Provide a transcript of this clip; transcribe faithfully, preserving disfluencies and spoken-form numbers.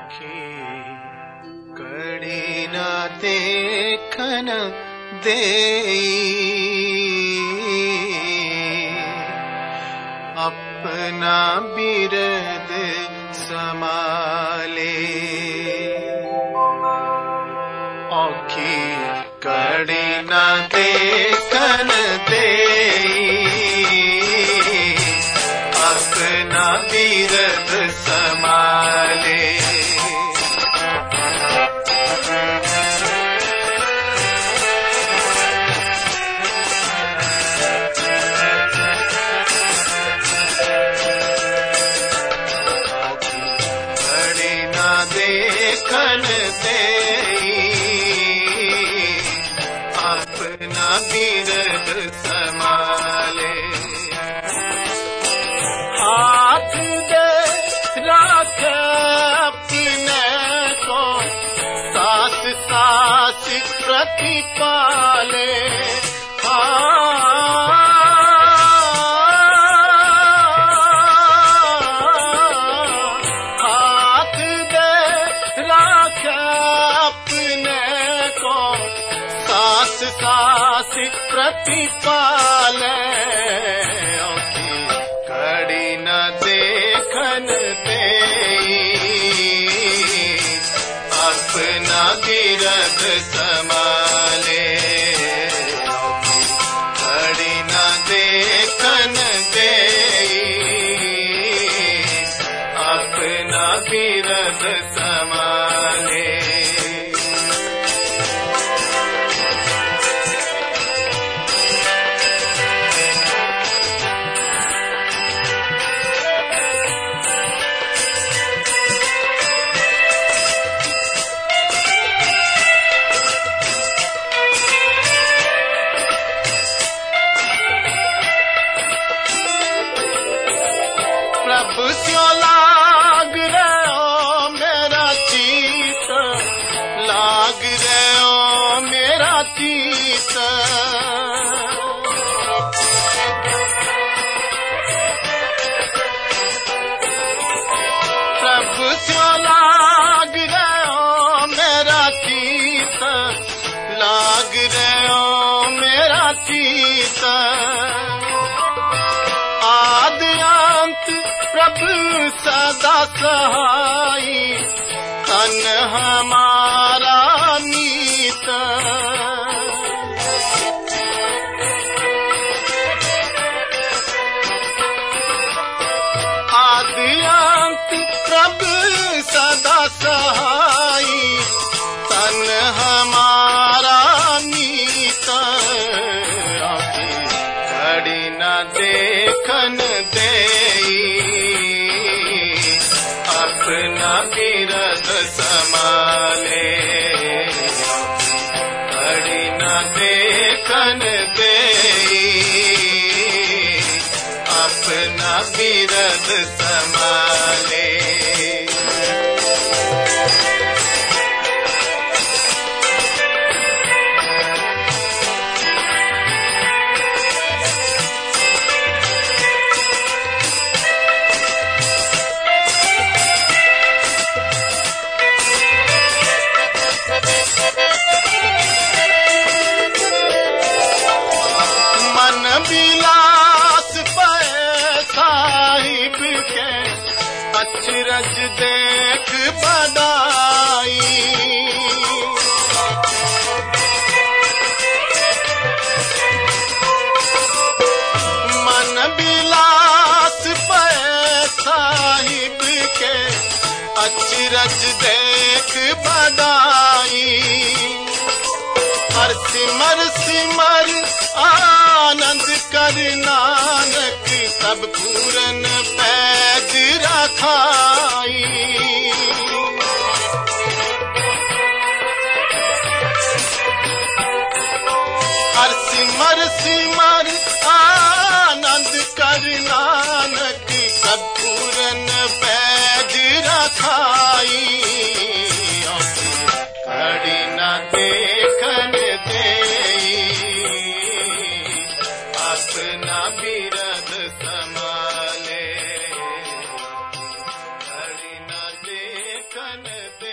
कड़ी न देखन देई अपना बिरद समाले औखी कड़ी न देखन देई अपना बिरद समाले देखन देई अपना बिरद समाले हाथ दे राख अपने को सास सास प्रतिपाले सास प्रतिपाले कड़ी न देखन देई अपना बिरद समाले कड़ी न देखन देई अपना बिरद समाले प्रभु स्यो लाग रहो मेरा चीत लाग रहो मेरा चीत प्रभु स्यो लाग रहो मेरा चीत लाग रहो मेरा चीत प्रभु सदा सहाई तन हमारा नीत आदि अंत प्रभु सदा सहाई तन हमारा नीत कड़ी न देखन देई अपना बिरद समाले कड़ी न देखन देई अपना बिरद समाले बिलास पे साहिब के अचरज देख बड़ाई मन बिलास पे साहिब के अचरज देख बड़ाई हर सिमर सिमर आनंद कर नानक सब पूरन पैज रखाई हर सिमर सिमर आनंद कर नानक सब पूरन पैज रखाई कड़ी न देखन देई अपना बिरद समाले कड़ी न देख देखन